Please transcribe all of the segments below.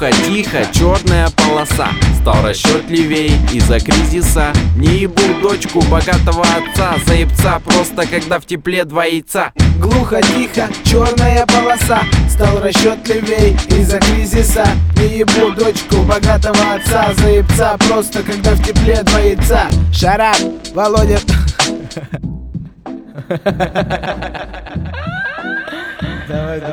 Глухо, тихо, черная полоса. Стал расчетливей из-за кризиса. Не ебу дочку богатого отца. Заебца просто, когда в тепле два яйца. Глухо, тихо, черная полоса. Стал расчетливей из-за кризиса. Не ебу дочку богатого отца. Заебца просто, когда в тепле два яйца. Шарап, Володя. Давай.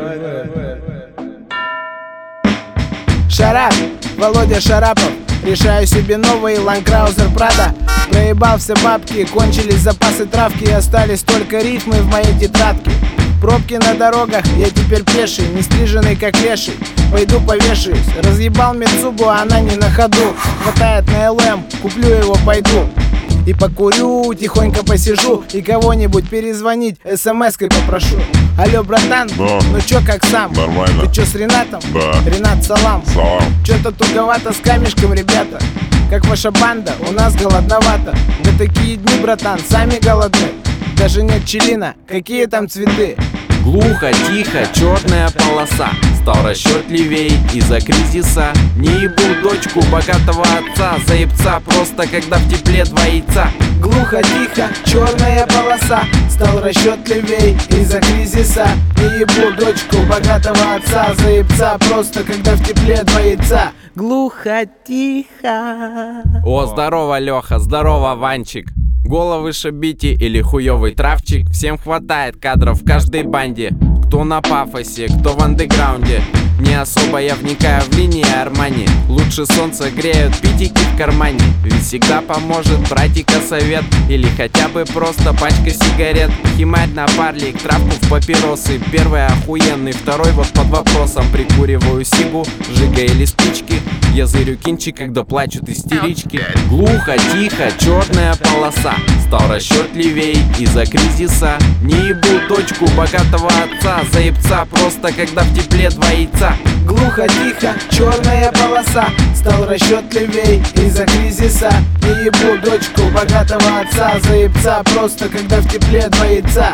Шарап, Володя Шарапов. Решаю себе новый Land Cruiser Prado. Проебал все бабки, кончились запасы травки. И остались только рифмы в моей тетрадке. Пробки на дорогах, я теперь пеший, не стриженный как леший. Пойду повешаюсь, разъебал Митсубу, а она не на ходу. Хватает на ЛМ, куплю его, пойду. И покурю, тихонько посижу. И кого-нибудь перезвонить, смс-кой попрошу. Алло, братан, да. Ну чё, как сам? Нормально. Ты чё с Ренатом? Да. Ренат, салам. Салам. Чё-то туговато с камешком, ребята. Как ваша банда, у нас голодновато. Да такие дни, братан, сами голодны. Даже нет пчелина, какие там цветы? Глухо, тихо, черная полоса. Стал расчетливей из-за кризиса. Не ебу дочку богатого отца. Заебца просто, когда в тепле два яйца. Глухо, тихо, черная полоса. Стал расчетливей из-за кризиса. Не ебу дочку богатого отца. Заебца просто, когда в тепле два яйца. Глухо, тихо. О, здорово, Леха, здорово, Ванчик. Головы шабите или хуёвый травчик. Всем хватает кадров в каждой банде. Кто на пафосе, кто в андеграунде. Не особо я вникаю в линии Армани. Лучше солнце греют питики в кармане. Ведь всегда поможет братика совет. Или хотя бы просто пачка сигарет. Химарь на парлик, травку в папиросы. Первый охуенный, второй вот под вопросом. Прикуриваю сигу, жига или спички. Я зырю кинчик, когда плачут истерички. Глухо, тихо, черная полоса. Стал расчетливей из-за кризиса. Не ебу дочку богатого отца. Заебца просто, когда в тепле два яйца. Глухо, тихо, черная полоса. Стал расчетливей из-за кризиса. Не ебу дочку богатого отца. Заебца просто, когда в тепле два яйца.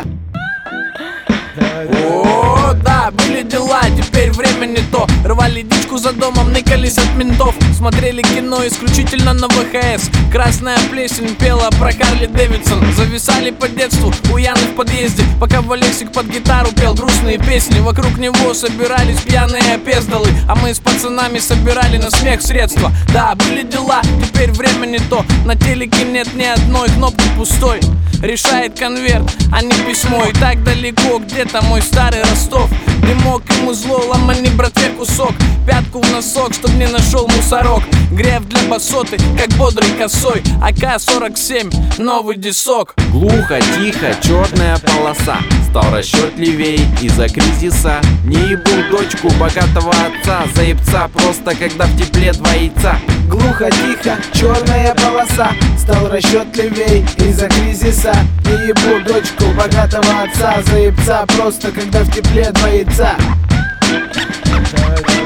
О, да, были дела, теперь время не то. Рвали дичку за домом, ныкались от ментов. Смотрели кино исключительно на ВХС. Красная плесень пела про Харли Дэвидсон. Зависали по детству у Яны в подъезде, пока Валексик под гитару пел грустные песни. Вокруг него собирались пьяные опездалы, а мы с пацанами собирали на смех средства. Да, были дела, теперь время не то. На телеке нет ни одной кнопки пустой. Решает конверт, а не письмо. И так далеко где-то мой старый Ростов. Дымок ему зло, ломани братве кусок. Пятку в носок, чтоб не нашел мусорок. Греф для басоты, как бодрый косой. АК-47, новый дисок. Глухо, тихо, черная полоса. Стал расчетливей из-за кризиса. Не ебу дочку богатого отца. Заебца просто, когда в тепле два яйца. Глухо, тихо, черная полоса. Стал расчетливей из-за кризиса. Не ебу дочку богатого отца. Заебца просто, когда в тепле два яйца. Давай.